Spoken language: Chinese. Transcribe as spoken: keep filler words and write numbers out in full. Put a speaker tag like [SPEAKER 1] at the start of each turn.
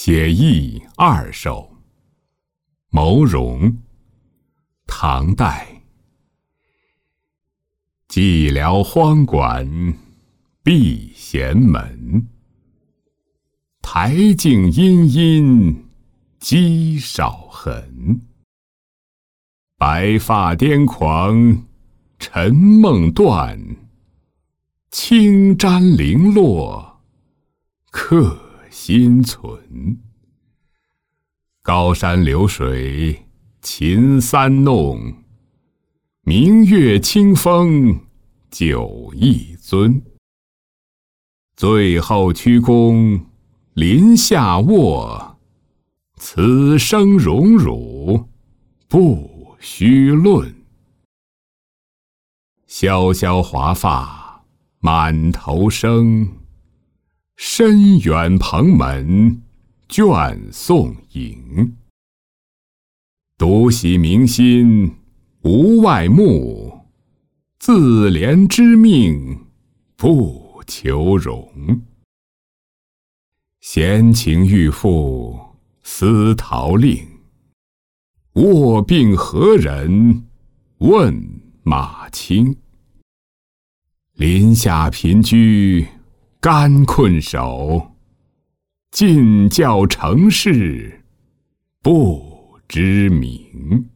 [SPEAKER 1] 写意二首。牟荣，唐代。寂寥荒馆闭闲门，台镜阴阴积少痕。白发癫狂沉梦断，轻沾零落刻心存。高山流水琴三弄，明月清风酒一樽。醉后屈躬临下卧，此生荣辱不须论。萧萧华发满头生，深远蓬门卷宋影。独喜明心无外慕，自怜知命不求荣。闲情欲付思陶令，卧病何人问马青。林下贫居甘困守，尽教成事不知名。